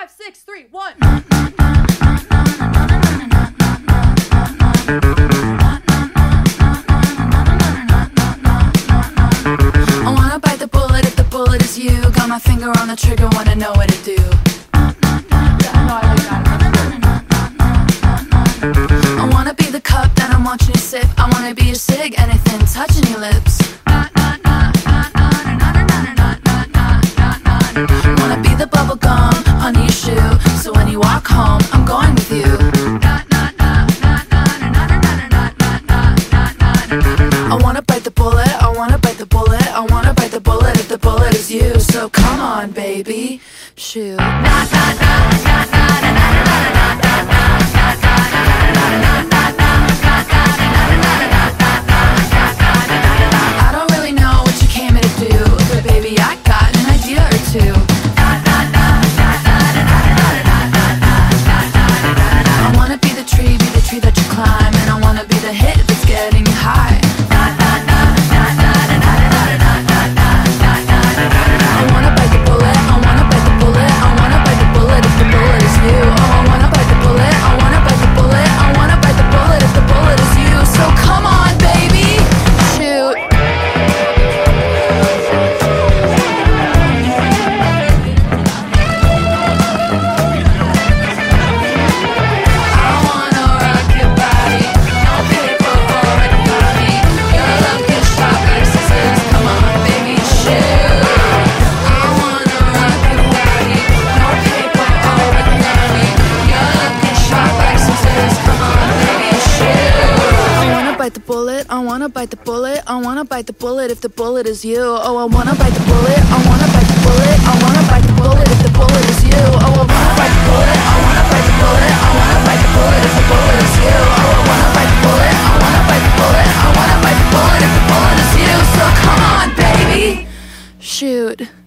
5, 6, 3, 1. I wanna bite the bullet if the bullet is you. Got my finger on the trigger, wanna know what to do. I wanna be the cup that I'm watching you sip. I wanna be your cig, anything touching your lips. Wanna be the bubble gum under your shoe, so when you walk home, I'm going with you. I wanna bite the bullet, I wanna bite the bullet, I wanna bite the bullet if the bullet is you. So come on, baby, shoot. I don't really know what you came here to do, but baby, I got an idea or two. I wanna be the tree that you climb, and I wanna be the hit that's getting you high. I wanna bite the bullet, I wanna bite the bullet, I wanna bite the bullet if the bullet is you. Oh, I wanna bite the bullet, I wanna bite the bullet, I wanna bite the bullet if the bullet is you. So come on, baby, shoot. I wanna rock your body, no paper or money. Your love gets sharp like scissors. Come on, baby, shoot. I wanna rock your body, no paper or money. Your love gets sharp like scissors. Come on, baby, shoot. I wanna bite the bullet, I wanna bite the bullet, I wanna bite the bullet if the bullet is you. Oh, I wanna bite the bullet, I wanna bite the bullet, I wanna bite the bullet if the bullet is you. Oh, I wanna bite the bullet, I wanna bite the bullet, I wanna bite the bullet if the bullet is you. Oh, I wanna bite the bullet, I wanna bite the bullet, I wanna bite the bullet if the bullet is you. So come on, baby, shoot.